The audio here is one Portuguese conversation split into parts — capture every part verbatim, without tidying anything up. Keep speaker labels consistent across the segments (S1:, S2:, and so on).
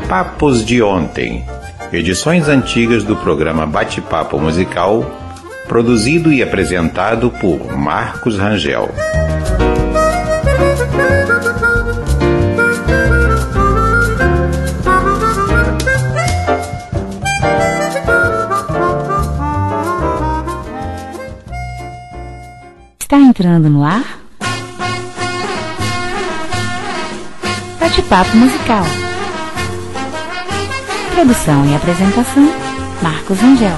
S1: Papos de Ontem, edições antigas do programa Bate-Papo Musical, produzido e apresentado por Marcos Rangel.
S2: Está entrando no ar? Bate-Papo Musical. Produção e apresentação, Marcos Rangel.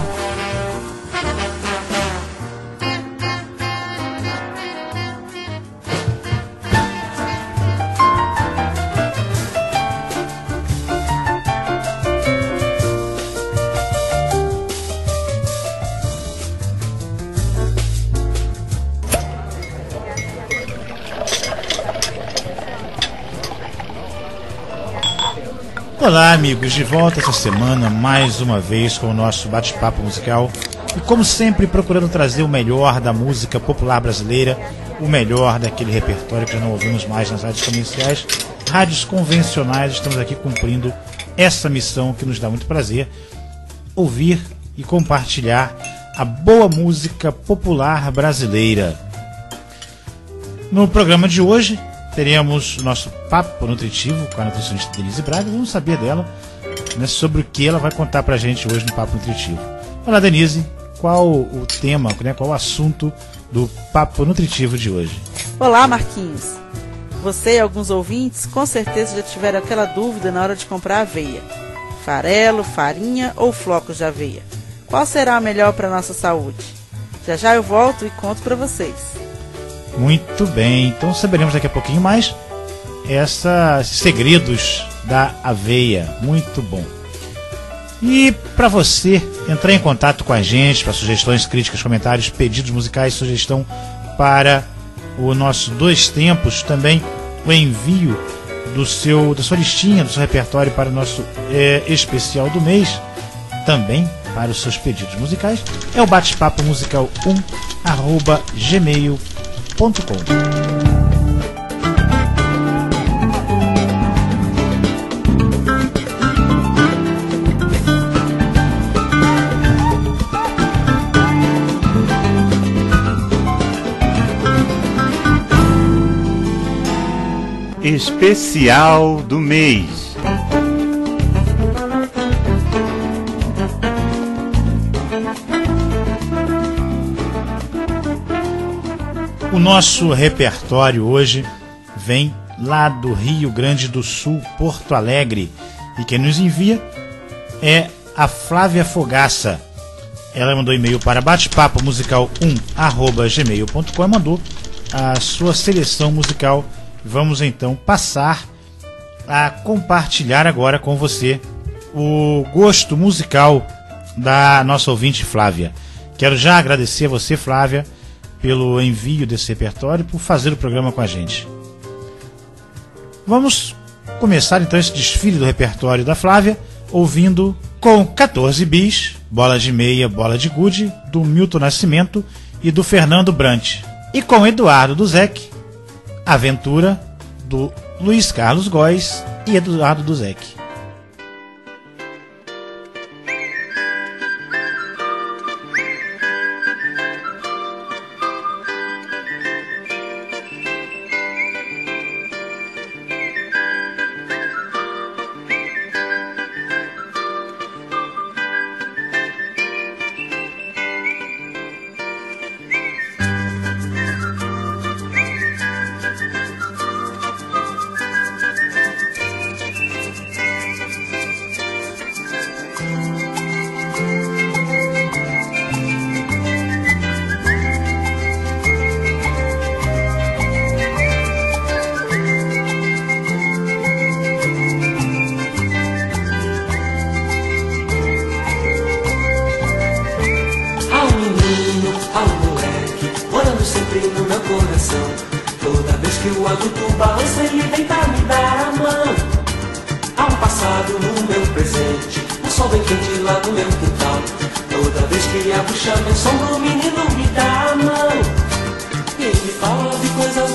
S3: Olá, amigos, de volta essa semana mais uma vez com o nosso bate-papo musical e, como sempre, procurando trazer o melhor da música popular brasileira, o melhor daquele repertório que já não ouvimos mais nas rádios comerciais, rádios convencionais. Estamos aqui cumprindo essa missão que nos dá muito prazer, ouvir e compartilhar a boa música popular brasileira. No programa de hoje teremos o nosso papo nutritivo com a nutricionista Denise Braga. Vamos saber dela, né, sobre o que ela vai contar pra gente hoje no Papo Nutritivo. Olá, Denise, qual o tema, né, qual o assunto do Papo Nutritivo de hoje?
S4: Olá, Marquinhos. Você e alguns ouvintes com certeza já tiveram aquela dúvida na hora de comprar aveia. Farelo, farinha ou flocos de aveia? Qual será a melhor para a nossa saúde? Já já eu volto e conto para vocês.
S3: Muito bem, então saberemos daqui a pouquinho mais essa, esses segredos da aveia. Muito bom. E para você entrar em contato com a gente, para sugestões, críticas, comentários, pedidos musicais, sugestão para o nosso Dois Tempos, também o envio do seu, da sua listinha, do seu repertório para o nosso é, especial do mês, também para os seus pedidos musicais, é o bate-papo musical um arroba gmail ponto com.
S5: Especial do mês.
S3: O nosso repertório hoje vem lá do Rio Grande do Sul, Porto Alegre, e quem nos envia é a Flávia Fogaça. Ela mandou e-mail para batepapo musical um arroba gmail ponto com e mandou a sua seleção musical. Vamos então passar a compartilhar agora com você o gosto musical da nossa ouvinte Flávia. Quero já agradecer a você, Flávia, pelo envio desse repertório, por fazer o programa com a gente. Vamos começar então esse desfile do repertório da Flávia, ouvindo com quatorze bis, Bola de Meia, Bola de Gude, do Milton Nascimento e do Fernando Brant. E com Eduardo Duzec, Aventura, do Luiz Carlos Góes e Eduardo Duzec.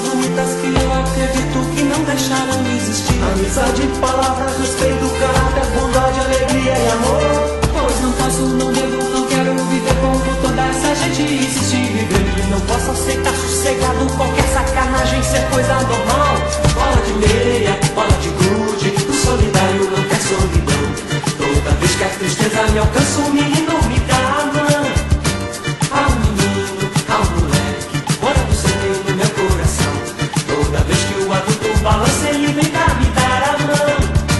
S6: Amizade, palavras, respeito, caráter, sossegado, qualquer sacanagem ser coisa normal. Bola de meia, bola de gude, o solidário não quer solidão. Toda vez que a tristeza me alcança, o menino me dá a mão. Ao menino, ao moleque, mora no seio no meu coração. Toda vez que o adulto balança, ele vem pra me dar a mão.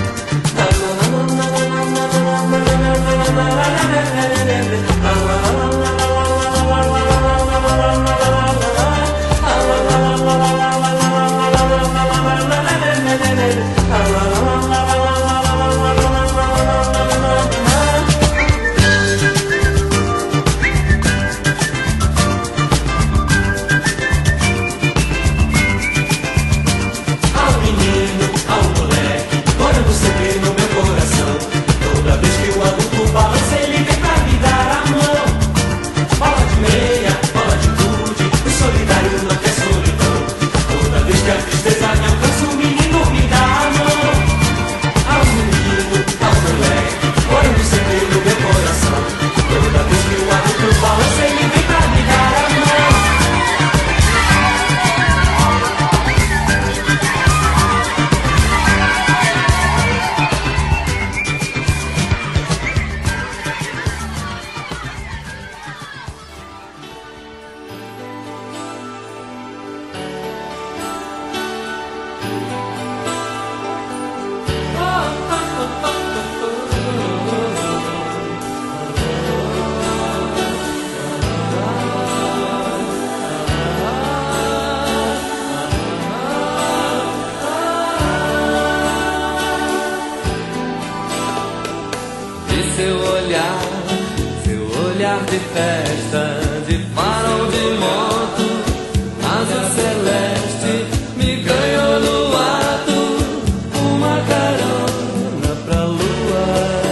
S7: De festa, de farol de moto, asa celeste me ganhou no ato, uma carona pra lua.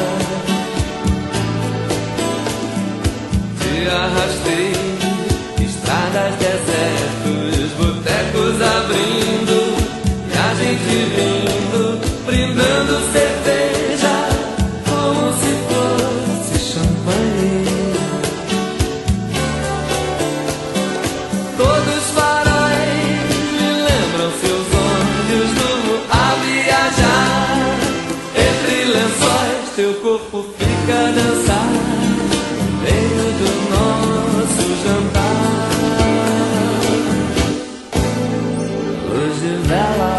S7: Te arrastei, estradas, desertos, botecos abrindo, e a gente vindo, brindando cerveja, como se fosse champanhe. Teu corpo fica a dançar no meio do nosso jantar. Luz de vela,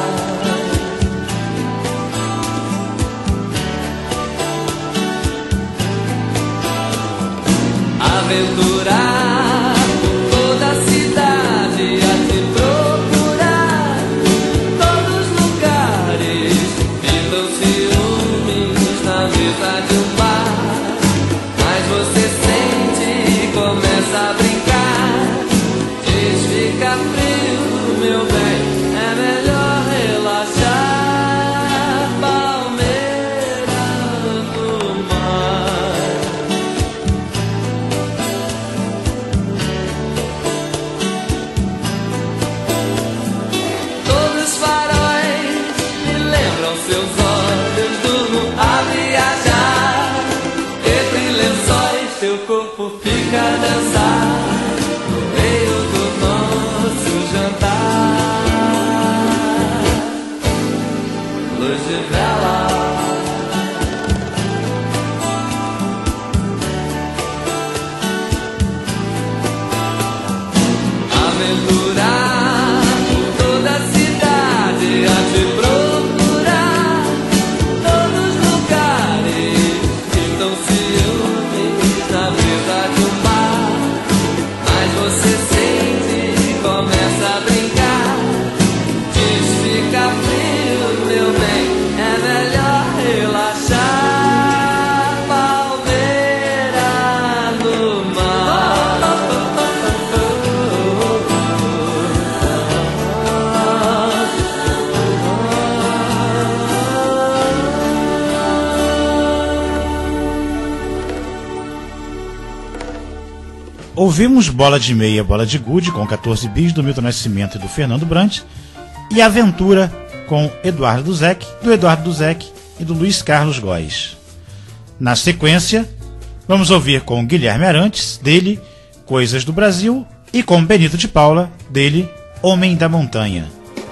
S7: aventurar por toda a cidade a te procurar. Todos os lugares pintam ciúmes na mesa de um bar, mas você sente e começa a brincar. Diz, fica frio, meu bem, é melhor relaxar. Palmeira no mar. Todos os faróis me lembram seus olhos, durmo a viajar. Entre lençóis teu corpo fica a dançar no meio do nosso jantar. Luz de vela, aventurar por toda a cidade a te procurar. Todos os lugares pintam ciúmes na mesa de um bar, mas você sente e começa a brincar. Diz, fica frio, meu bem, é melhor relaxar. Palmeira no mar.
S3: Ouvimos Bola de Meia, Bola de Gude, com quatorze bis, do Milton Nascimento e do Fernando Brant, e Aventura, com Eduardo Duzec, do Eduardo Duzec e do Luiz Carlos Góes. Na sequência, vamos ouvir com Guilherme Arantes, dele, Coisas do Brasil, E com Benito de Paula, dele, Homem da Montanha.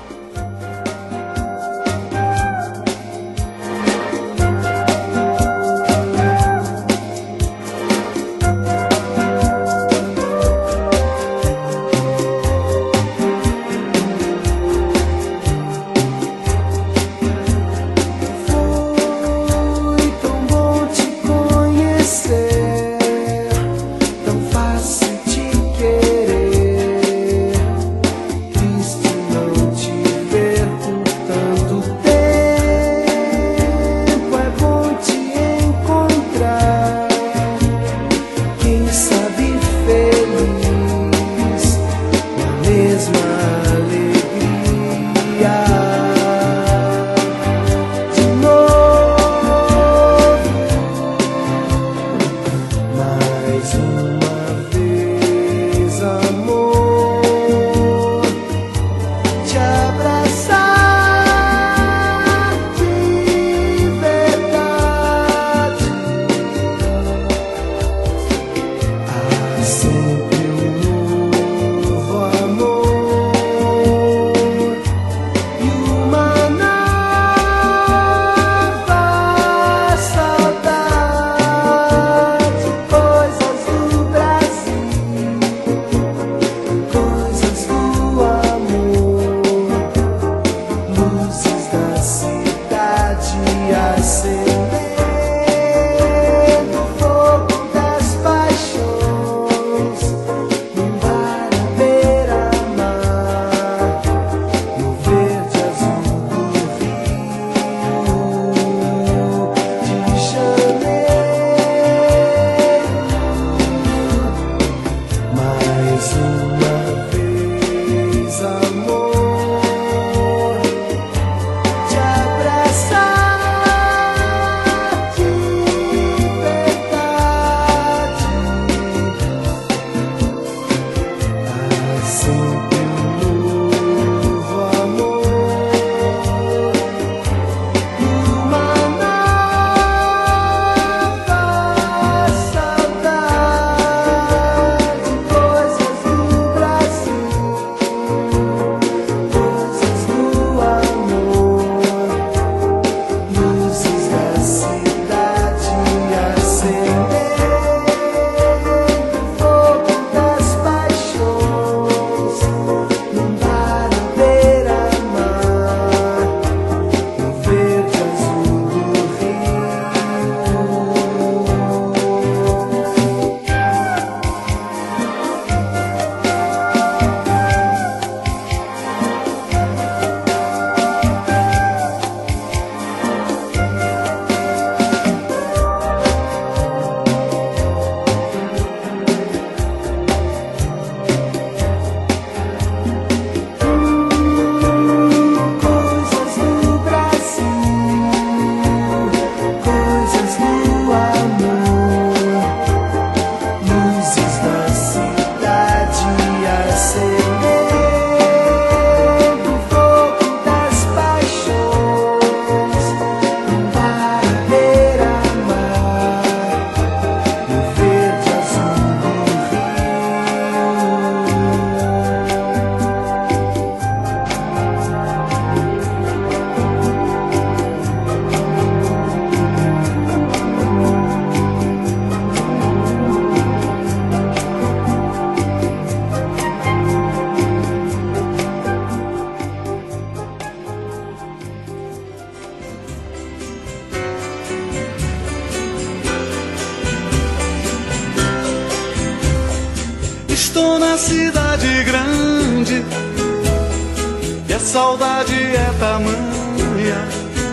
S8: Estou na cidade grande e a saudade é tamanha.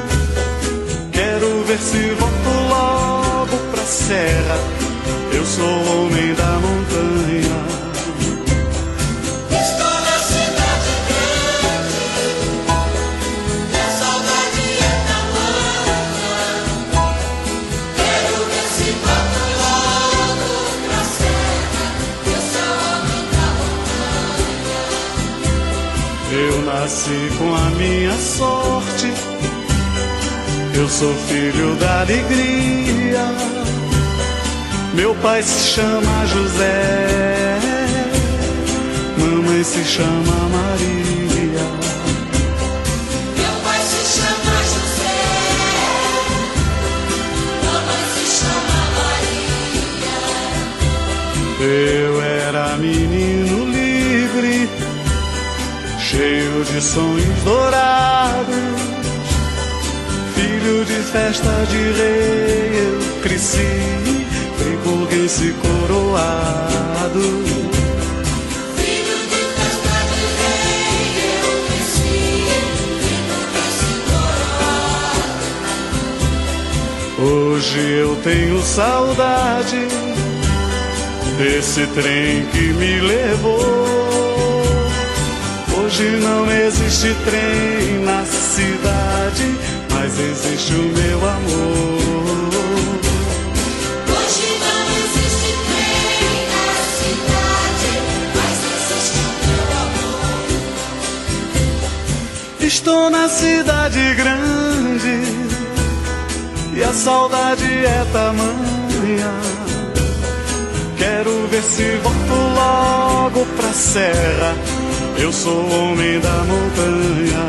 S8: Quero ver se volto logo pra serra. Eu sou o homem da montanha.
S6: Estou na cidade grande e a saudade é tamanha. Quero ver se volto logo pra serra. Eu sou o homem da montanha.
S8: Eu nasci com a minha sorte. Eu sou filho da alegria. Meu pai se chama José. mãe se chama Maria.
S6: Meu pai se chama José, mamãe se chama Maria.
S8: Eu era menino livre, cheio de sonhos dourados, filho de festa de rei. Eu cresci, fui burguense coroado.
S6: Filho de festa de rei, eu cresci, fui burguense coroado.
S8: Hoje eu tenho saudade desse trem que me levou. Hoje não existe trem na cidade, mas existe o meu amor.
S6: Hoje não existe trem na cidade, mas existe o meu amor.
S8: Estou na cidade grande e a saudade é tamanha. Quero ver se volto logo pra serra. Eu sou o homem da montanha.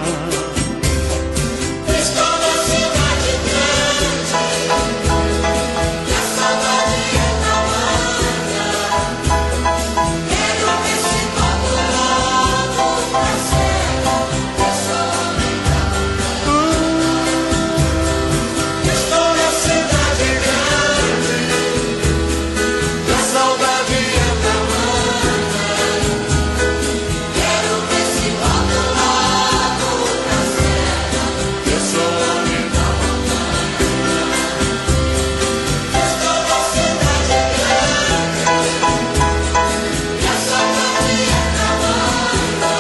S6: Estou na cidade grande e a saudade é tamanha. Quero ver se volto logo pra serra. Eu sou o homem da montanha.
S8: Estou na cidade grande e a saudade é tamanha.
S6: Quero ver se volto logo pra serra.
S8: Eu sou o homem da
S6: Estou na cidade grande e a saudade é tamanha.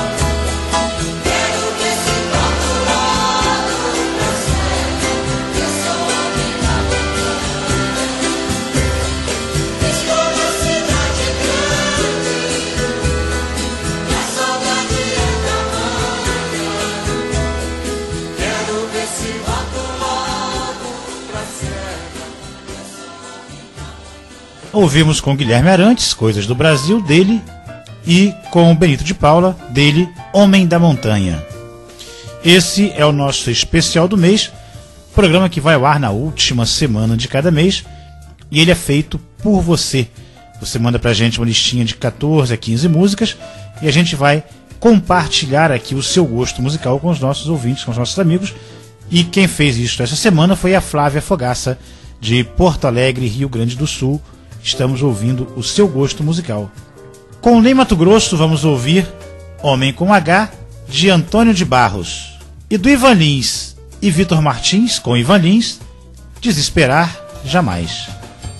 S6: Quero ver se volto logo pra serra. Eu sou o homem da Estou na cidade grande e a saudade é tamanha. Quero ver se volto logo pra serra.
S3: Ouvimos com Guilherme Arantes, Coisas do Brasil, dele, e com Benito de Paula, dele, Homem da Montanha. Esse é o nosso especial do mês, programa que vai ao ar na última semana de cada mês, e ele é feito por você. Você manda pra gente uma listinha de quatorze a quinze músicas, e a gente vai compartilhar aqui o seu gosto musical com os nossos ouvintes, com os nossos amigos. E quem fez isso essa semana foi a Flávia Fogaça, de Porto Alegre, Rio Grande do Sul. Estamos ouvindo o seu gosto musical. Com Ney Mato Grosso, vamos ouvir Homem com H, de Antônio de Barros. E do Ivan Lins e Vitor Martins, com Ivan Lins, Desesperar Jamais.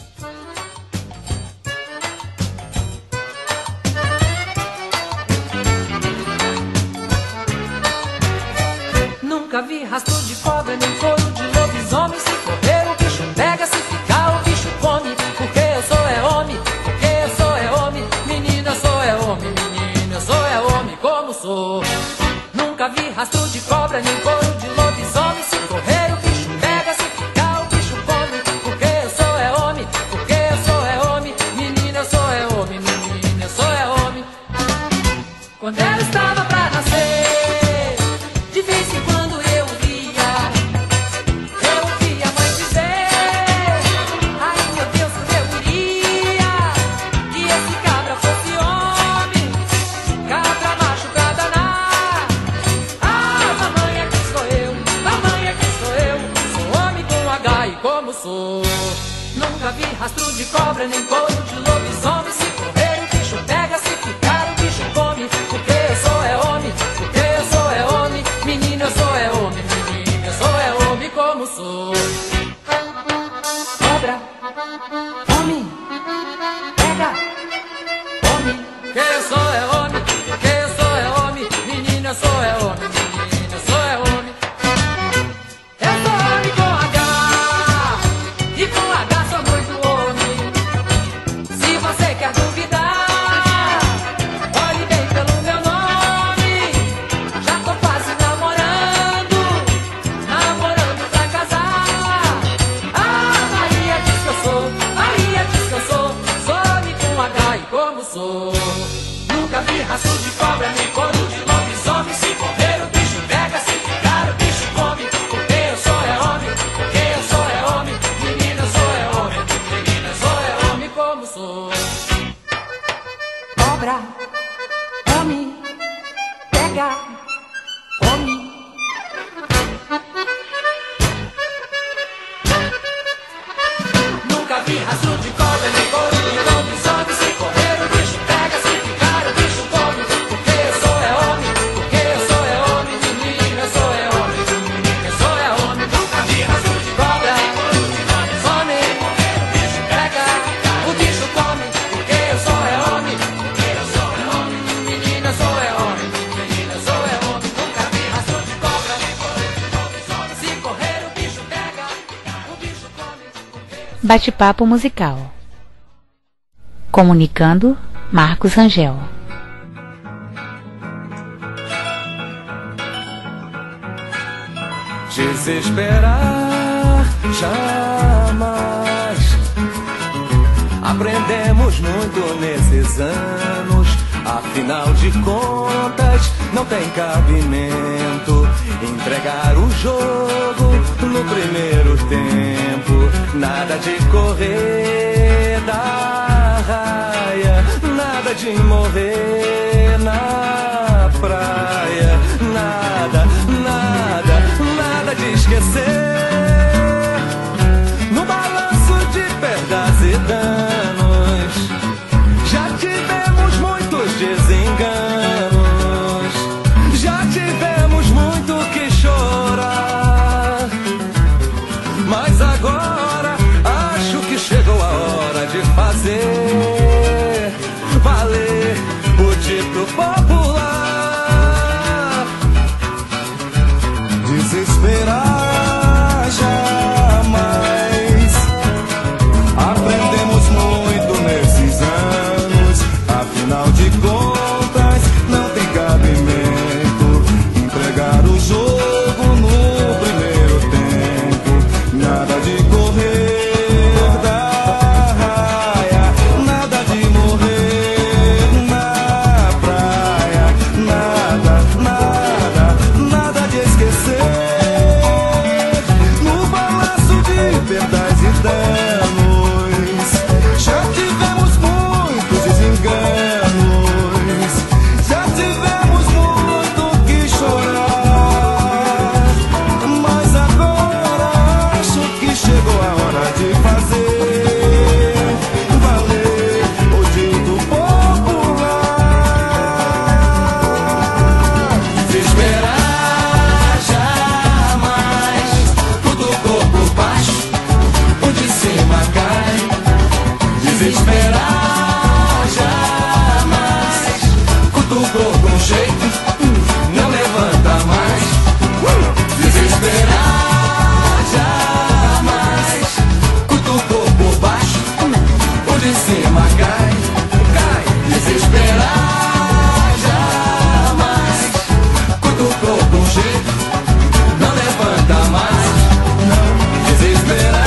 S7: Nunca vi rastro de cobra nem couro de lobisomem. Se correr o bicho pega, se ficar o bicho come. Porque eu sou é homem, porque eu sou é homem. Menina, eu sou é homem, menina, eu sou é homem como sou. Nunca vi rastro de cobra nem couro de lobisomem. Se correr o bicho pega, se ficar o bicho come. Porque eu sou é homem, porque eu sou é homem. Menina, eu sou é homem, menina, eu sou é homem. Quando eu estava pra nascer, de vez em quando eu via, eu via a mãe dizer: ai meu Deus, como eu queria que esse cabra fosse homem, cabra macho pra danar. Ah, mamãe é quem sou eu, mamãe é quem sou eu, sou homem com H e como sou. Nunca vi rastro de cobra nem couro de lobisomem. Se correr o bicho pega, se ficar o bicho come. Porque eu sou é homem, porque eu sou é homem. Menina, eu sou é homem, menina, eu sou é homem como sou. Cobra, homem, pega, homem. Que eu sou é homem, que eu sou é homem. Menina, eu sou é homem, menina, eu sou é homem. Eu sou homem com H, e com H sou muito homem. homem. Nunca vi rastro de cobra, nem couro de lobisomem. Se correr o bicho pega, se ficar o bicho come. Porque eu sou é homem, porque eu sou é homem. Menina, eu sou é homem, menina, eu sou é homem. Nunca vi rastro de cobra, nem couro de lobisomem. Se correr o bicho pega, o bicho come. Porque eu sou é homem, porque eu sou é homem. Menina, eu sou é homem, menina, eu sou é homem. Nunca vi rastro de cobra, nem couro de lobisomem. Se correr o bicho pega, o bicho come.
S2: Bate-papo musical. Comunicando, Marcos Rangel.
S7: Desesperar jamais. Aprendemos muito nesses anos. Afinal de contas, não tem cabimento entregar o jogo no primeiro tempo. Nada de correr da raia, nada de morrer na praia. Nada, nada, nada de esquecer. No balanço de perdas e danos, já tivemos muitos desenganos, já tivemos muito que chorar. Mas agora acho que chegou a hora de fazer valer o dito popular. Desesperar jamais. Aprendemos muito nesses anos. Afinal de contas, não tem cabimento entregar o jogo no primeiro tempo. Nada de correr da raia, nada de morrer na praia. Nada, nada, nada de esquecer. No balanço de perdas e danos, já tivemos muitos desenganos, já tivemos muito que chorar. Mas agora acho que chegou a hora de fazer valer o dito popular. Desesperar jamais. Tudo corpo baixo, o de cima cai. Desesperar jamais. Cutucou com jeito, não levanta mais. Desesperar jamais. Cutucou por baixo, o de cima cai, cai. Desesperar jamais. Cutucou com jeito, não levanta mais. Não, desesperar.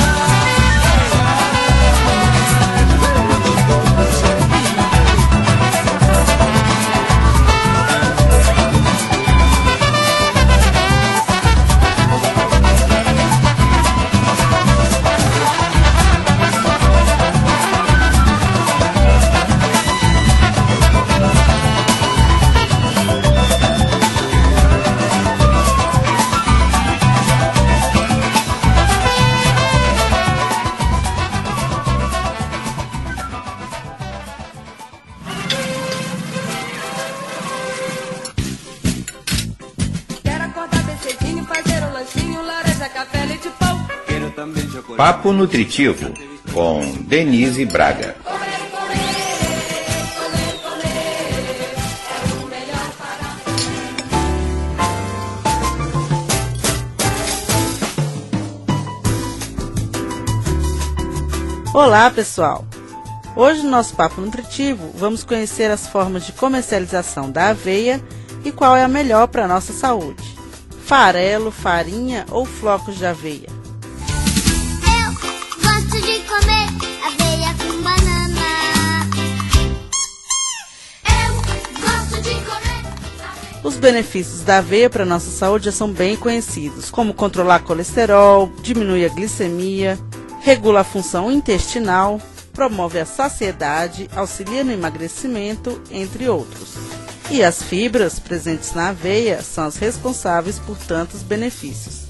S9: Quero acordar bem cedinho, fazer um lanchinho, laranja, café, leite, pão.
S5: Quero também chocolate.
S1: Papo Nutritivo, com Denise Braga.
S4: Olá, pessoal! Hoje no nosso Papo Nutritivo vamos conhecer as formas de comercialização da aveia e qual é a melhor para a nossa saúde. Farelo, farinha ou flocos de aveia?
S10: Eu gosto de comer aveia com banana. Eu gosto de comer aveia.
S4: Os benefícios da aveia para a nossa saúde já são bem conhecidos, como controlar colesterol, diminuir a glicemia, regula a função intestinal, promove a saciedade, auxilia no emagrecimento, entre outros. E as fibras presentes na aveia são as responsáveis por tantos benefícios.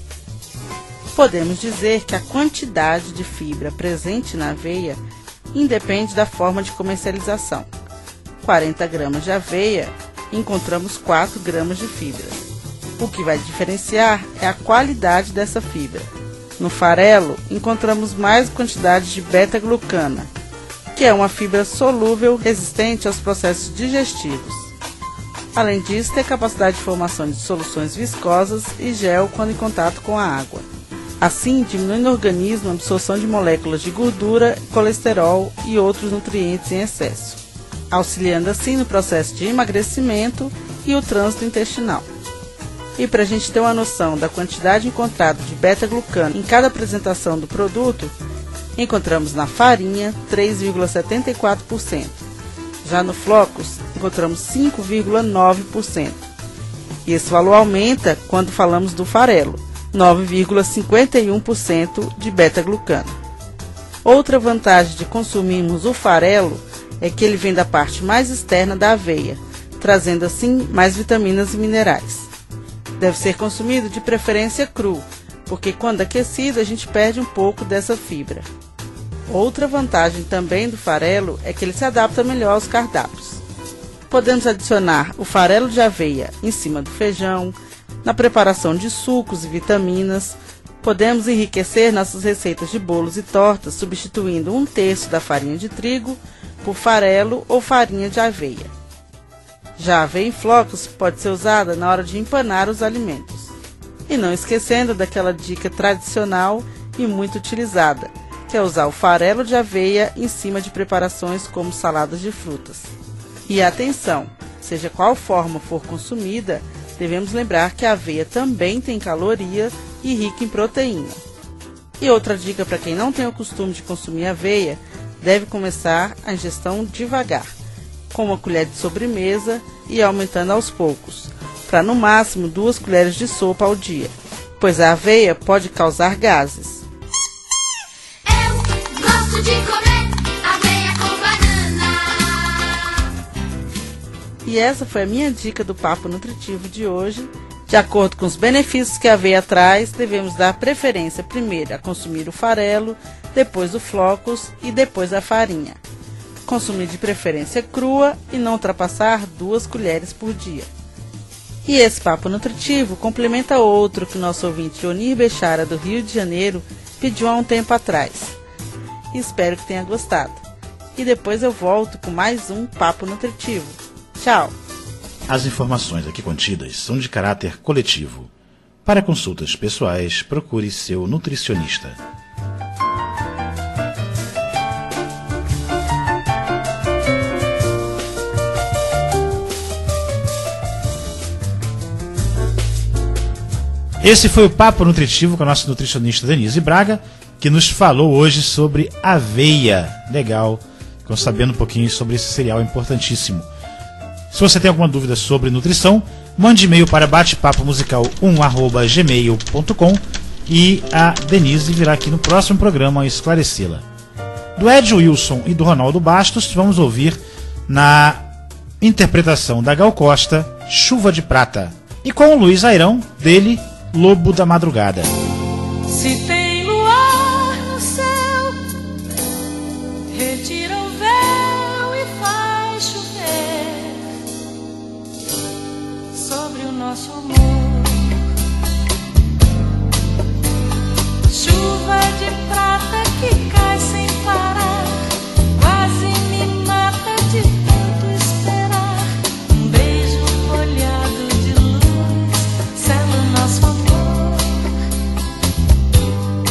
S4: Podemos dizer que a quantidade de fibra presente na aveia independe da forma de comercialização. quarenta gramas de aveia, encontramos quatro gramas de fibra. O que vai diferenciar é a qualidade dessa fibra. No farelo, encontramos mais quantidade de beta-glucana, que é uma fibra solúvel resistente aos processos digestivos. Além disso, tem capacidade de formação de soluções viscosas e gel quando em contato com a água. Assim, diminui no organismo a absorção de moléculas de gordura, colesterol e outros nutrientes em excesso, auxiliando assim no processo de emagrecimento e o trânsito intestinal. E para a gente ter uma noção da quantidade encontrada de beta-glucano em cada apresentação do produto, encontramos na farinha três vírgula setenta e quatro por cento. Já no flocos, encontramos cinco vírgula nove por cento. E esse valor aumenta quando falamos do farelo, nove vírgula cinquenta e um por cento de beta-glucano. Outra vantagem de consumirmos o farelo é que ele vem da parte mais externa da aveia, trazendo assim mais vitaminas e minerais. Deve ser consumido de preferência cru, porque quando aquecido a gente perde um pouco dessa fibra. Outra vantagem também do farelo é que ele se adapta melhor aos cardápios. Podemos adicionar o farelo de aveia em cima do feijão, na preparação de sucos e vitaminas. Podemos enriquecer nossas receitas de bolos e tortas substituindo um terço da farinha de trigo por farelo ou farinha de aveia. Já a aveia em flocos pode ser usada na hora de empanar os alimentos. E não esquecendo daquela dica tradicional e muito utilizada, que é usar o farelo de aveia em cima de preparações como saladas de frutas. E atenção, seja qual forma for consumida, devemos lembrar que a aveia também tem caloria e rica em proteína. E outra dica para quem não tem o costume de consumir aveia, deve começar a ingestão devagar, com uma colher de sobremesa e aumentando aos poucos, para no máximo duas colheres de sopa ao dia, pois a aveia pode causar gases.
S10: Eu gosto de comer aveia com banana.
S4: E essa foi a minha dica do Papo Nutritivo de hoje. De acordo com os benefícios que a aveia traz, devemos dar preferência primeiro a consumir o farelo, depois o flocos e depois a farinha. Consumir de preferência crua e não ultrapassar duas colheres por dia. E esse Papo Nutritivo complementa outro que o nosso ouvinte Onir Bechara, do Rio de Janeiro, pediu há um tempo atrás. Espero que tenha gostado. E depois eu volto com mais um Papo Nutritivo. Tchau!
S3: As informações aqui contidas são de caráter coletivo. Para consultas pessoais, procure seu nutricionista. Esse foi o Papo Nutritivo com a nossa nutricionista Denise Braga, que nos falou hoje sobre aveia. Legal, ficamos sabendo um pouquinho sobre esse cereal importantíssimo. Se você tem alguma dúvida sobre nutrição, mande e-mail para bate papo musical um arroba gmail ponto com e a Denise virá aqui no próximo programa esclarecê-la. Do Ed Wilson e do Ronaldo Bastos, vamos ouvir na interpretação da Gal Costa, Chuva de Prata. E com o Luiz Airão, dele, Lobo da Madrugada.
S7: Se tem luar no céu, retira o véu e faz chover sobre o nosso amor. Chuva de prata que cai sem parar, quase me mata de tanto esperar. Um beijo molhado de luz sela o nosso amor.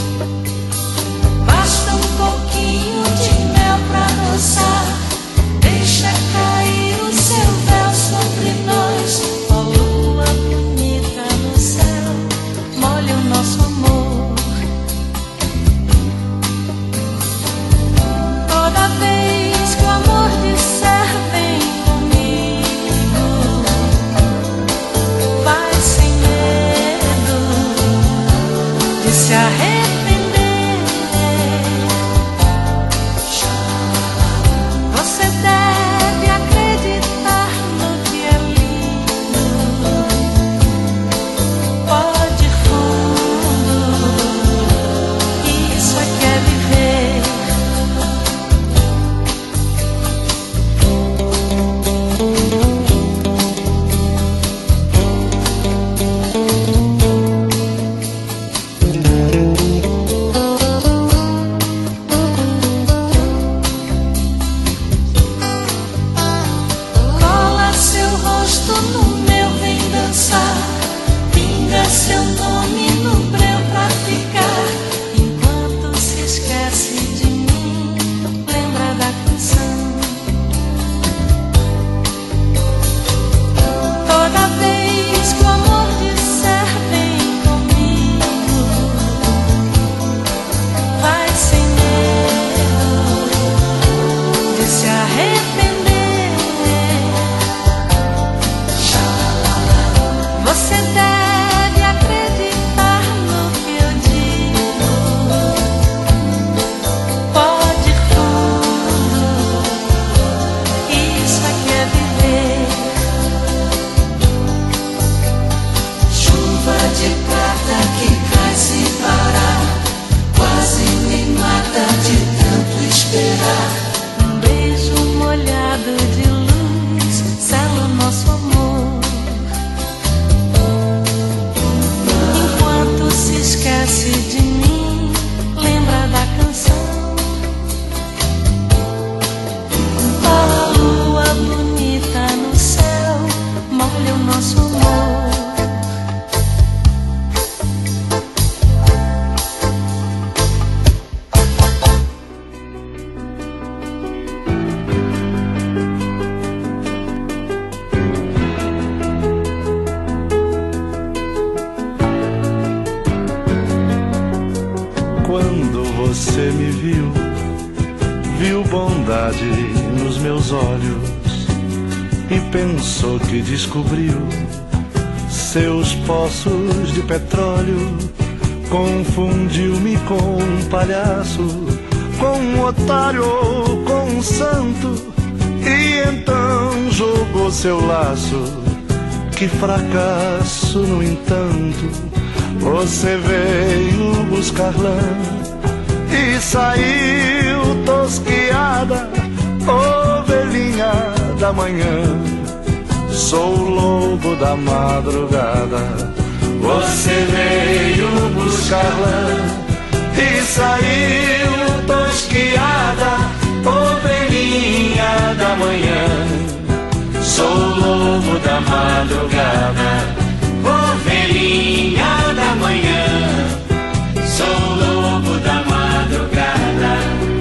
S8: você me viu, viu bondade nos meus olhos e pensou que descobriu seus poços de petróleo. Confundiu-me com um palhaço, com um otário ou com um santo, e então jogou seu laço. Que fracasso, no entanto, você veio buscar lã e saiu tosquiada, ovelhinha da manhã. Sou o lobo da madrugada. Você veio buscar lã e saiu tosquiada, ovelhinha da manhã. Sou o lobo da madrugada, ovelhinha da manhã. Sou o lobo da madrugada.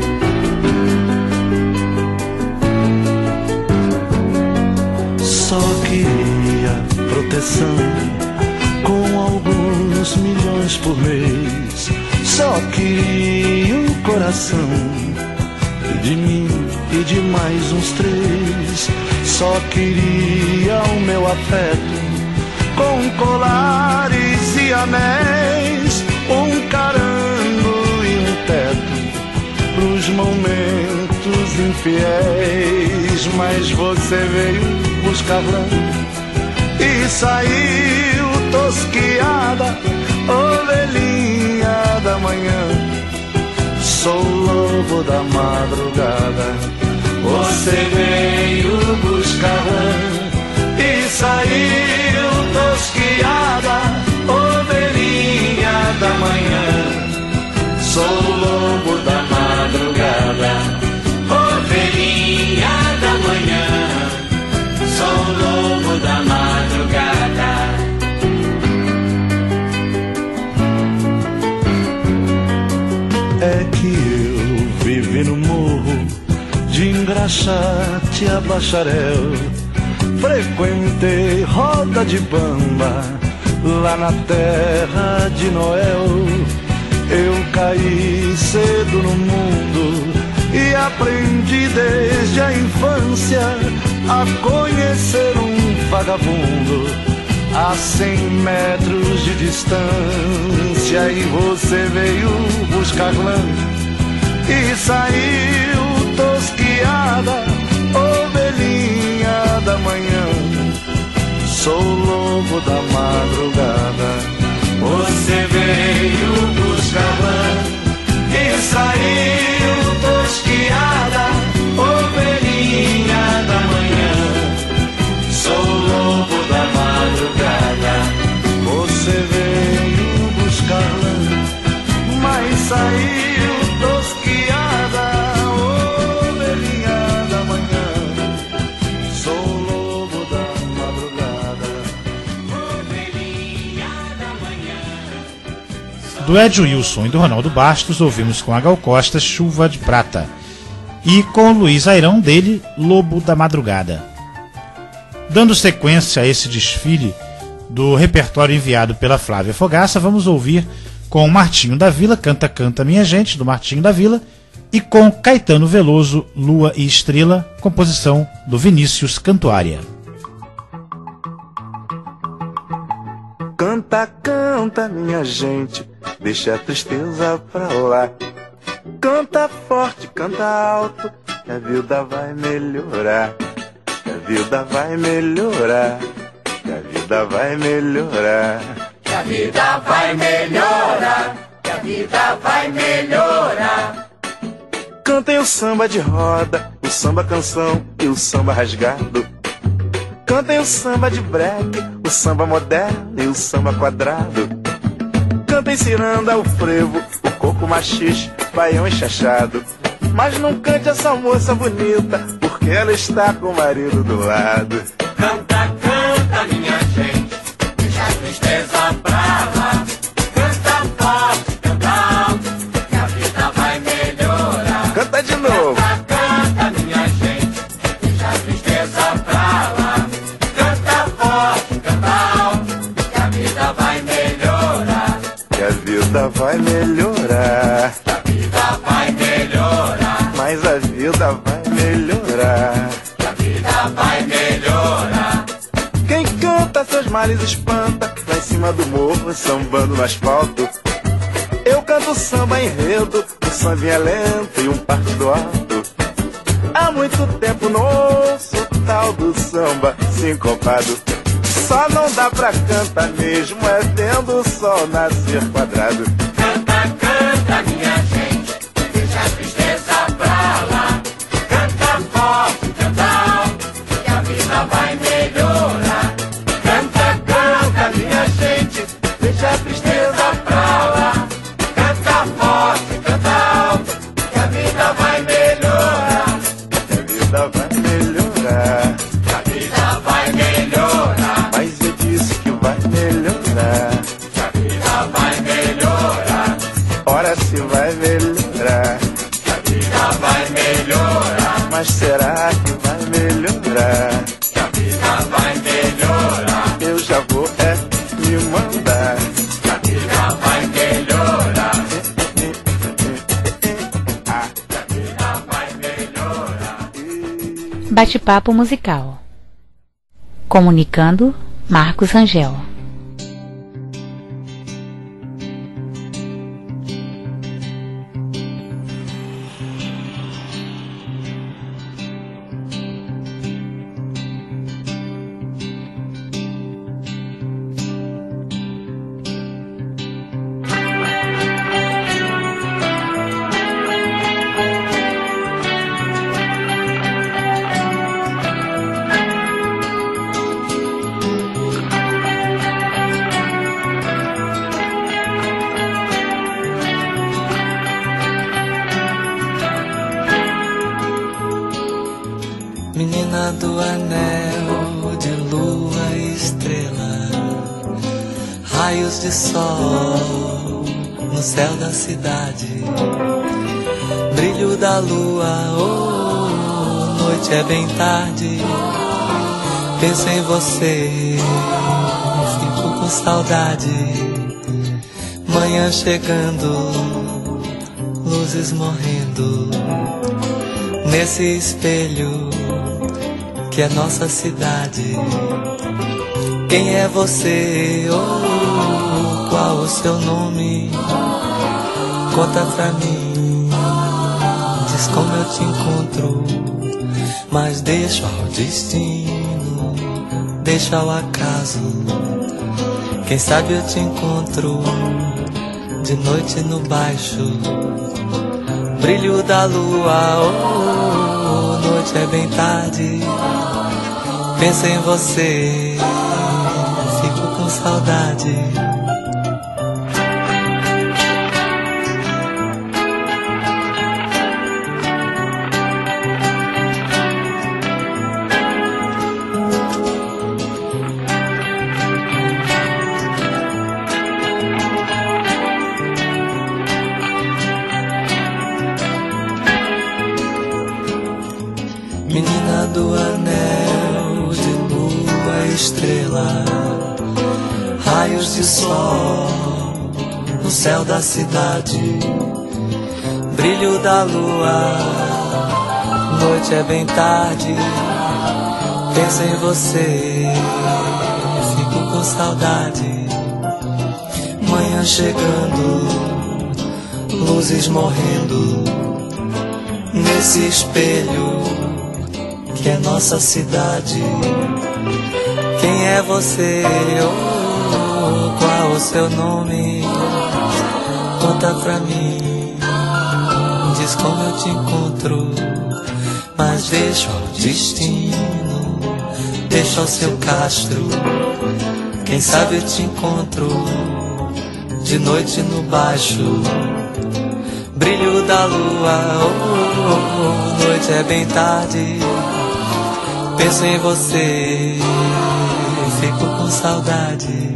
S8: Só queria proteção com alguns milhões por mês. Só queria um coração de mim e de mais uns três. Só queria o meu afeto com colares e anéis, um carango e um teto pros momentos infiéis. Mas você veio buscar lã e saiu tosquiada, ovelhinha da manhã. Sou o lobo da madrugada. Você veio buscar lã e saiu tosquiada, ovelhinha da manhã. Sou o lobo da madrugada, ovelhinha da manhã. Sou o lobo da madrugada. É que eu vivi no morro de Engraxate a Bacharel, frequentei roda de bamba lá na terra de Noel. Eu caí cedo no mundo e aprendi desde a infância a conhecer um vagabundo a cem metros de distância. E você veio buscar lã e saiu tosquiada, ovelhinha da manhã. Sou o lobo da madrugada. Você veio buscar lã e saiu tosquiada, ovelhinha da manhã. Sou o lobo da madrugada. Você veio buscar lã, mas saiu tosquiada, ovelhinha da manhã. Sou o lobo da madrugada, ovelhinha da manhã.
S3: Do Ed Wilson e do Ronaldo Bastos, ouvimos com a Gal Costa Chuva de Prata. E com Luiz Airão dele, Lobo da Madrugada. Dando sequência a esse desfile do repertório enviado pela Flávia Fogaça, vamos ouvir com Martinho da Vila, Canta Canta Minha Gente, do Martinho da Vila, e com Caetano Veloso, Lua e Estrela, composição do Vinícius Cantuária.
S11: Canta, canta, minha gente, deixa a tristeza pra lá. Canta forte, canta alto, que a vida vai melhorar. Que a vida vai melhorar. Que a vida vai melhorar.
S6: Que a vida vai melhorar. Que a vida vai melhorar.
S11: Cantem o samba de roda, o samba canção e o samba rasgado. Cantem o samba de break, o samba moderno e o samba quadrado. Cantem ciranda, o frevo, o coco machixe, baião e chachado. Mas não cante essa moça bonita, porque ela está com o marido do lado.
S6: Canta, canta, minha gente, deixa a tristeza pra lá. Canta forte, canta alto, que a vida vai melhorar.
S11: Canta de novo.
S6: Canta, canta, minha gente, deixa a tristeza pra lá. Canta forte, canta alto, que a vida vai melhorar.
S11: Que a vida vai melhorar.
S6: Que a vida vida vai melhorar.
S11: Mas a vida vai melhorar.
S6: A vida vai melhorar.
S11: Quem canta seus males espanta, lá em cima do morro, sambando no asfalto. Eu canto samba enredo, um sambinha lento e um partido alto. Há muito tempo não ouço o tal do samba sincopado. Só não dá pra cantar mesmo, é vendo o sol nascer quadrado.
S6: Canta, canta, minha gente, deixa a tristeza pra lá. Canta forte, canta alto, que a vida vai melhorar. Canta, canta, minha gente, deixa a tristeza pra lá. Canta forte, canta alto, que a vida vai melhorar.
S11: A vida vai melhorar.
S6: A vida vai melhorar.
S11: Mas eu disse que vai melhorar.
S6: A vida vai melhorar.
S11: Ora se vai melhorar.
S6: A vida vai melhorar.
S11: Mas será que vai melhorar?
S6: A vida vai melhorar.
S11: Eu já vou é me mandar.
S6: A vida vai melhorar. A vida vai melhorar.
S2: Bate-papo musical. Comunicando, Marcos Rangel.
S7: Menina do anel de lua e estrela, raios de sol no céu da cidade, brilho da lua, oh, noite é bem tarde. Penso em você, fico com saudade. Manhã chegando, luzes morrendo, nesse espelho que é nossa cidade. Quem é você? Oh, qual o seu nome? Conta pra mim, diz como eu te encontro. Mas deixa ao destino, deixa ao acaso. Quem sabe eu te encontro de noite no baixo. Brilho da lua, oh, noite é bem tarde. Penso em você, fico com saudade. Menina do anel de lua e estrela, raios de sol no céu da cidade, brilho da lua, noite é bem tarde. Penso em você, fico com saudade. Manhã chegando, luzes morrendo, nesse espelho que é nossa cidade. Quem é você? Oh, qual o seu nome? Conta pra mim, diz como eu te encontro. Mas deixa ao destino, deixa ao seu castro. Quem sabe eu te encontro de noite no baixo. Brilho da lua, oh, oh, noite é bem tarde. Penso em você, fico com saudade.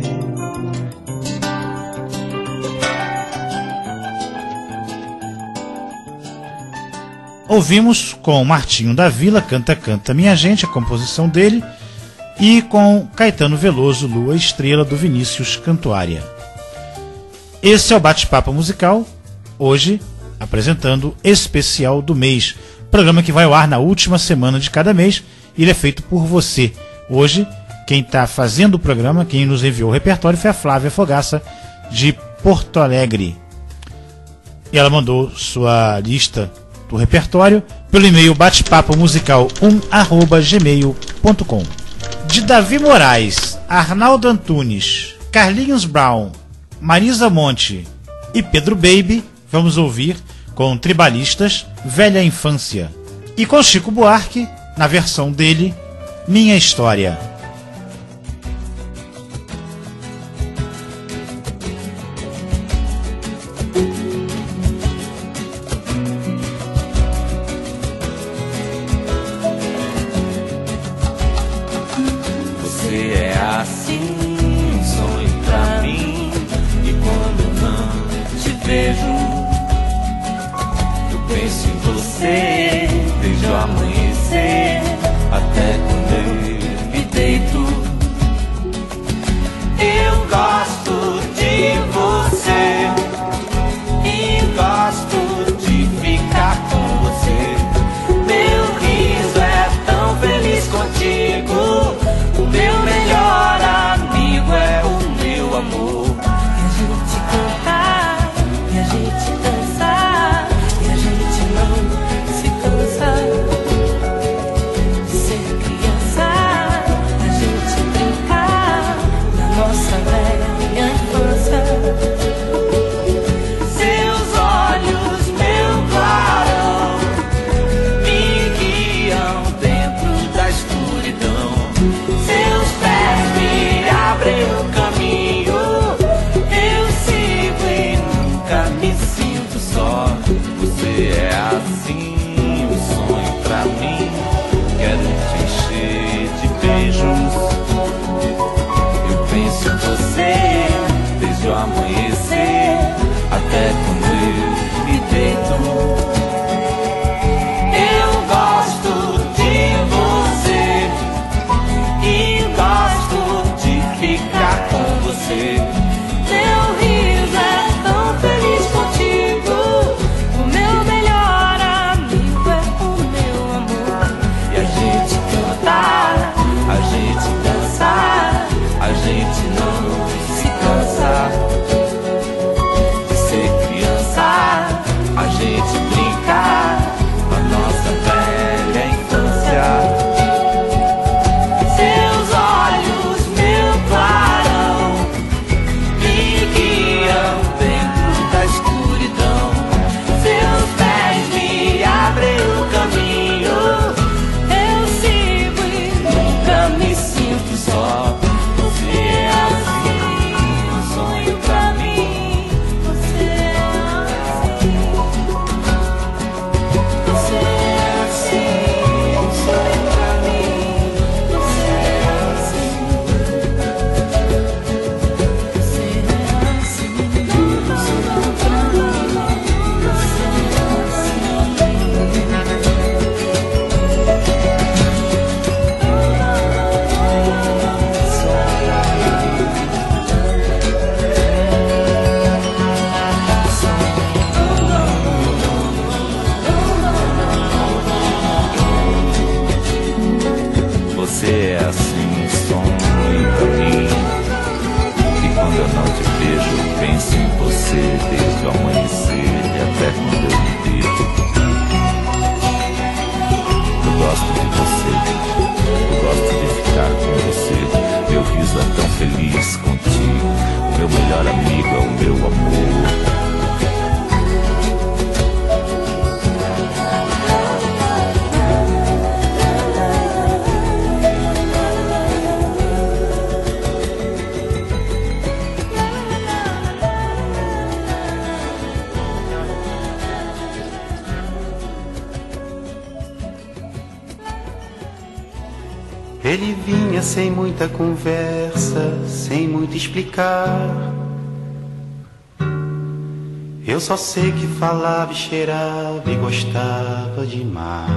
S3: Ouvimos com Martinho da Vila, Canta Canta Minha Gente, a composição dele, e com Caetano Veloso, Lua Estrela, do Vinícius Cantuária. Esse é o Bate-Papo Musical, hoje apresentando Especial do Mês, programa que vai ao ar na última semana de cada mês e ele é feito por você. Hoje, quem está fazendo o programa, quem nos enviou o repertório foi a Flávia Fogaça, de Porto Alegre. E ela mandou sua lista do repertório pelo e-mail batepapo musical um arroba gmail ponto com. De Davi Moraes, Arnaldo Antunes, Carlinhos Brown, Marisa Monte e Pedro Baby, vamos ouvir com Tribalistas, Velha Infância. E com Chico Buarque, na versão dele, Minha História.
S6: Você é assim, um sonho pra mim. E quando não te vejo, eu penso em você desde o amanhecer até quando eu me deito. Eu gosto de você e gosto de ficar com você. Meu riso é tão feliz contigo. O meu melhor amigo é o meu amor.
S7: E a gente cantar, e a gente dançar, e a gente não se cansa de ser criança. A gente brincar na nossa velha infância.
S6: Seus olhos, meu clarão, me guiam dentro da escuridão. Seus pés me abrem o caminho. Eu sigo e nunca me sinto só. Você é assim, um sonho pra mim. Quero te encher de beijos. Eu penso em você desde o amanhecer até quando eu me deito. Eu gosto de você e gosto de ficar com você.
S7: Meu riso é tão feliz contigo. O meu melhor amigo é o meu amor.
S6: E a gente cantar, a gente dançar, a gente não se cansa de ser criança. A gente brincar na nossa velha infância. Seus olhos, meu clarão, me guiam dentro da escuridão. Seus pés me abrem o caminho. Eu sigo e nunca me sinto só. Você é assim, um sonho pra mim.
S7: Você é assim. Você é assim, um sonho pra mim. Você é assim. Você é assim, um sonho pra mim.
S6: Você é assim, um sonho pra mim. E quando eu não te vejo, eu penso em você desde o amanhecer e até quando eu me deito. Eu gosto de você, eu gosto de ficar com você. Meu riso é tão feliz contigo. O meu melhor amigo é o meu amor.
S12: Ele vinha sem muita conversa, sem muito explicar. Eu só sei que falava e cheirava e gostava de mar.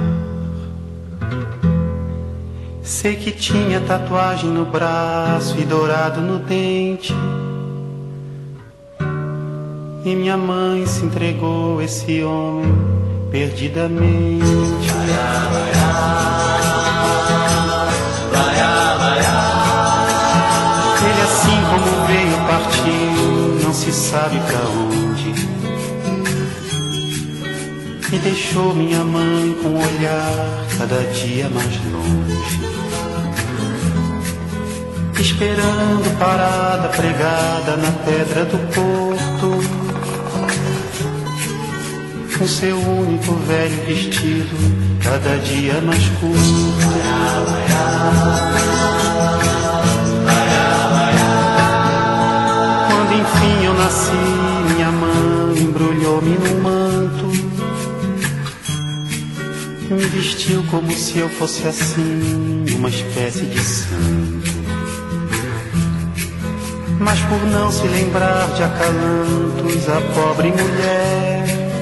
S12: Sei que tinha tatuagem no braço e dourado no dente. E minha mãe se entregou a esse homem perdidamente. Ele assim como veio partiu, não se sabe pra onde. E deixou minha mãe com o olhar cada dia mais longe, esperando parada pregada na pedra do porto, com seu único velho vestido cada dia mais curto. Quando enfim eu nasci, minha mãe embrulhou-me num manto, me vestiu como se eu fosse assim, uma espécie de santo. Mas por não se lembrar de acalantos, a pobre mulher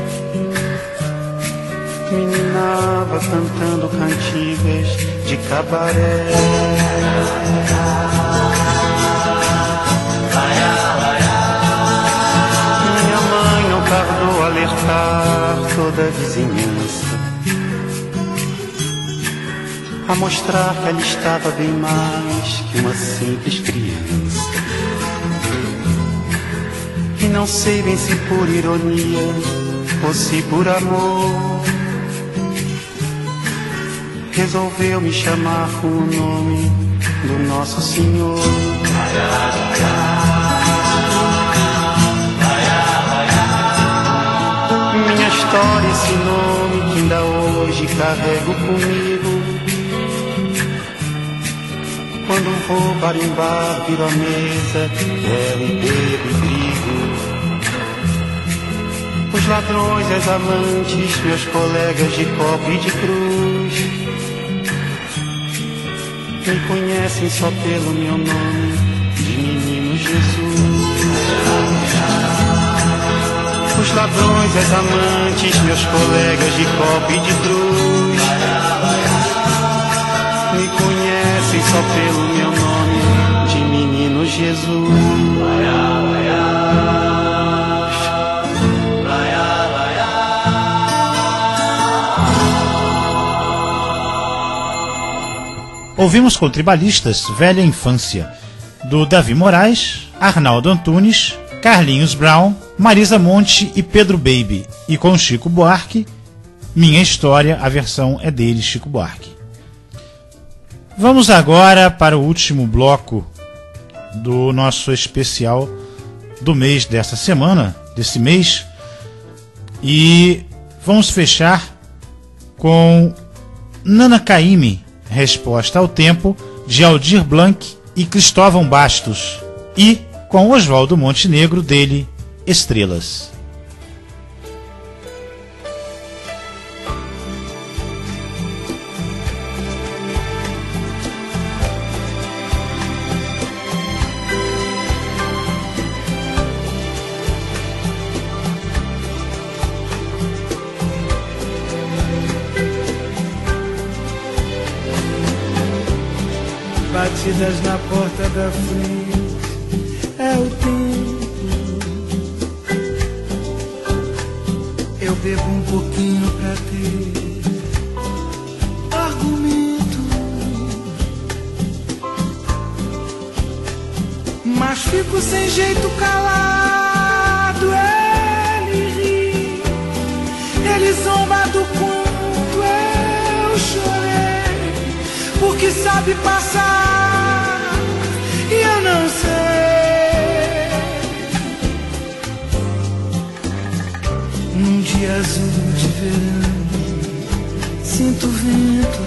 S12: meninava cantando cantigas de cabaré. Minha mãe não tardou a alertar toda a vizinhança, a mostrar que ela estava bem mais que uma simples criança. E não sei bem se por ironia ou se por amor, resolveu me chamar com o nome do Nosso Senhor. Minha história, esse nome que ainda hoje carrego comigo. Quando vou para um bar, viro a mesa, bebo e bebo e brigo. Os ladrões, as amantes, meus colegas de copo e de cruz, me conhecem só pelo meu nome de Menino Jesus. Os ladrões, as amantes, meus colegas de copo e de cruz, me conhecem só pelo meu nome de Menino Jesus.
S3: Ouvimos com Tribalistas Velha Infância, do Davi Moraes, Arnaldo Antunes, Carlinhos Brown, Marisa Monte e Pedro Baby, e com Chico Buarque, Minha História, a versão é dele, Chico Buarque. Vamos agora para o último bloco do nosso especial do mês dessa semana, desse mês, e vamos fechar com Nana Caymmi, Resposta ao Tempo, de Aldir Blanc e Cristóvão Bastos, e com Oswaldo Montenegro, dele, Estrelas.
S13: Batidas na porta da frente, é o tempo. Eu bebo um pouquinho pra ter argumento, mas fico sem jeito calado. Ele ri, ele zomba do quanto eu chorei, porque sabe passar e eu não sei. Num dia azul de verão, sinto vento,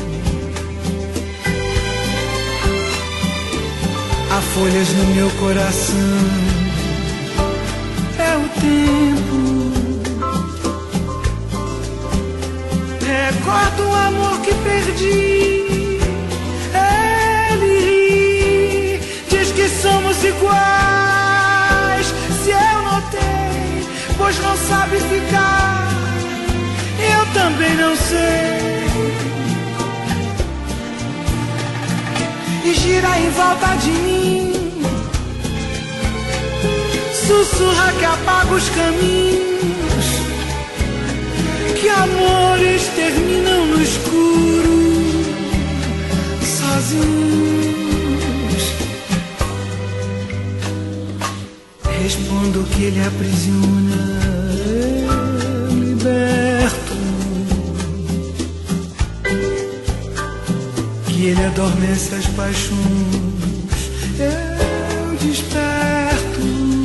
S13: há folhas no meu coração, é o tempo. Recordo o amor que perdi, somos iguais, se eu notei, pois não sabe ficar, eu também não sei. E gira em volta de mim, sussurra que apaga os caminhos, que amores terminam no escuro, sozinhos. Respondo que ele aprisiona, eu liberto, que ele adormece as paixões, eu desperto.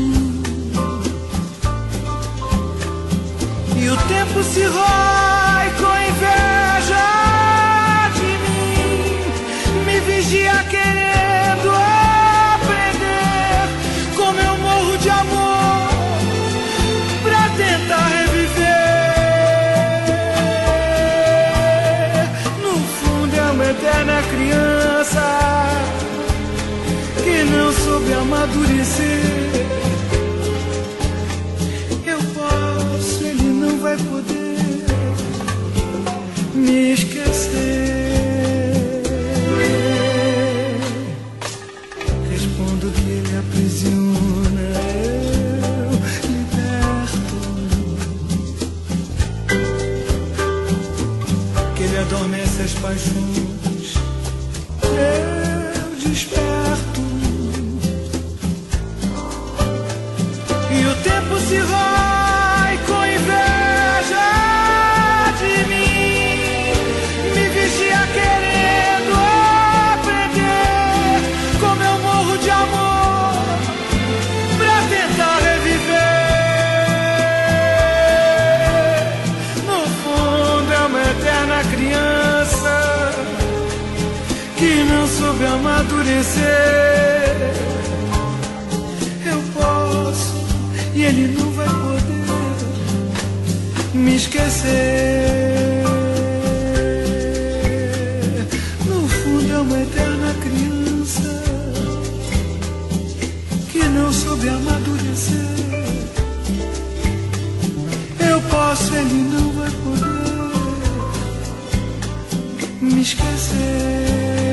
S13: E o tempo se rói com inveja de mim, me vigia querendo aprender como eu morro de amor pra tentar reviver. No fundo é uma eterna criança que não soube amadurecer. Vai poder me esquecer. Respondo que ele aprisiona, eu liberto, que ele adormece as paixões, eu desperto. E o tempo se vai com inveja de mim, me vigia querendo aprender como eu morro de amor pra tentar reviver. No fundo é uma eterna criança que não soube amadurecer. Eu posso e ele não vai poder me esquecer. No fundo é uma eterna criança que não soube amadurecer. Eu posso, ele não vai poder me esquecer.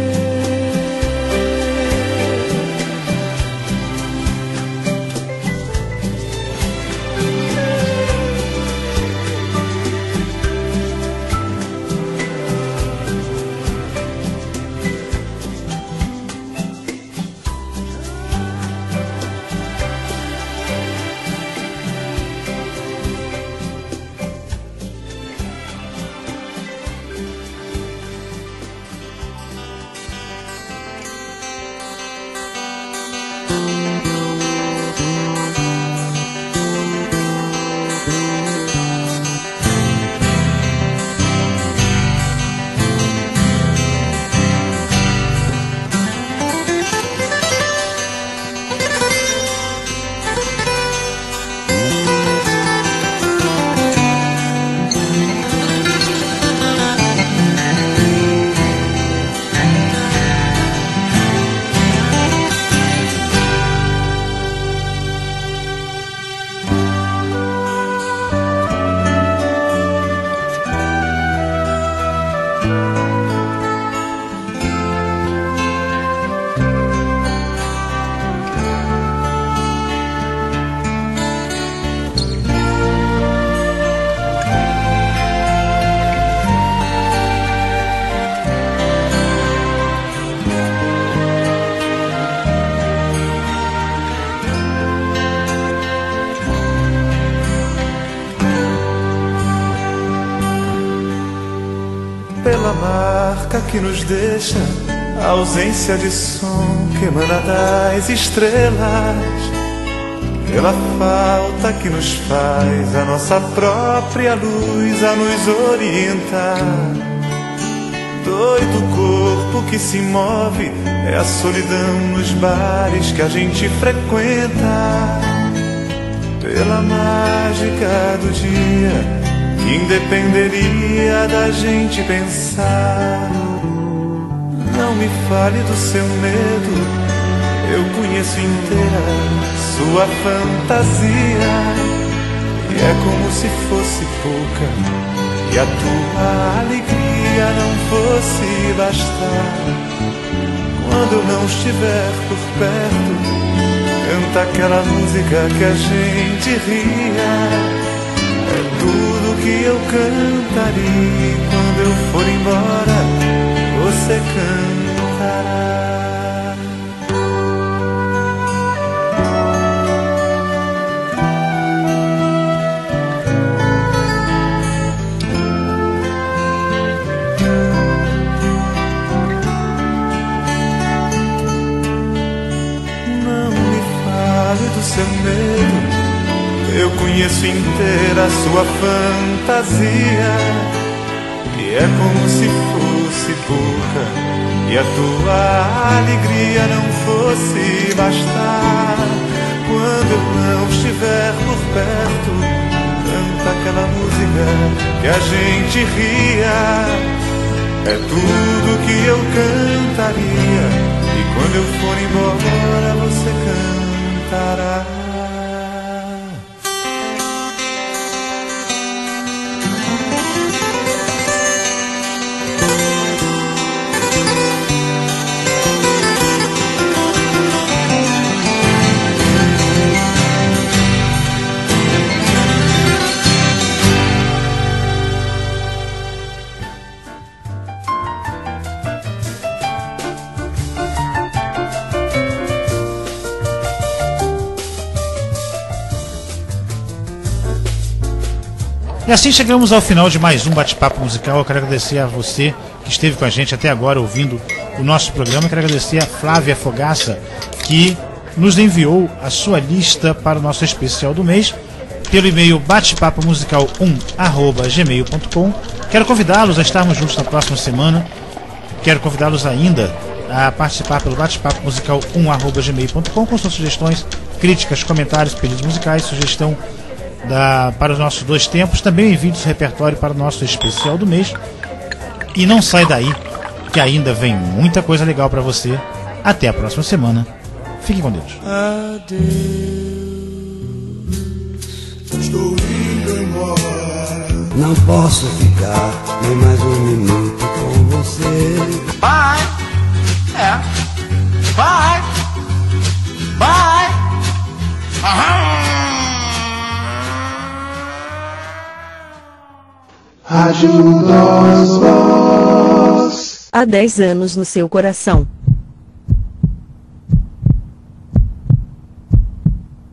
S8: Pela marca que nos deixa a ausência de som que emana das estrelas, pela falta que nos faz a nossa própria luz a nos orientar. Doido corpo que se move é a solidão nos bares que a gente frequenta, pela mágica do dia que independeria da gente pensar. Não me fale do seu medo, eu conheço inteira sua fantasia, e é como se fosse pouca e a tua alegria não fosse bastar. Quando eu não estiver por perto, Canta aquela música que a gente ria. É tudo que eu cantaria. E quando eu for embora, você cantará. Do seu medo, eu conheço inteira a sua fantasia, e é como se fosse pouca e a tua alegria não fosse bastar. Quando eu não estiver por perto, canta aquela música que a gente ria. É tudo que eu cantaria, e quando eu for embora você canta.
S3: E assim chegamos ao final de mais um bate-papo musical. Eu quero agradecer a você que esteve com a gente até agora ouvindo o nosso programa. Eu quero agradecer a Flávia Fogaça, que nos enviou a sua lista para o nosso especial do mês pelo e-mail batepapo musical um arroba gmail ponto com. Quero convidá-los a estarmos juntos na próxima semana. Quero convidá-los ainda a participar pelo batepapo musical um arroba gmail ponto com com suas sugestões, críticas, comentários, pedidos musicais, sugestão Da, para os nossos dois tempos. Também envie seu repertório para o nosso especial do mês. E não sai daí, que ainda vem muita coisa legal para você. Até a próxima semana. Fique com Deus.
S13: Adeus, estou indo embora.
S14: Não posso ficar nem mais um minuto com você.
S15: Bye. É. Bye. Bye. Aham.
S16: Rádio Voz. Há dez anos no seu coração.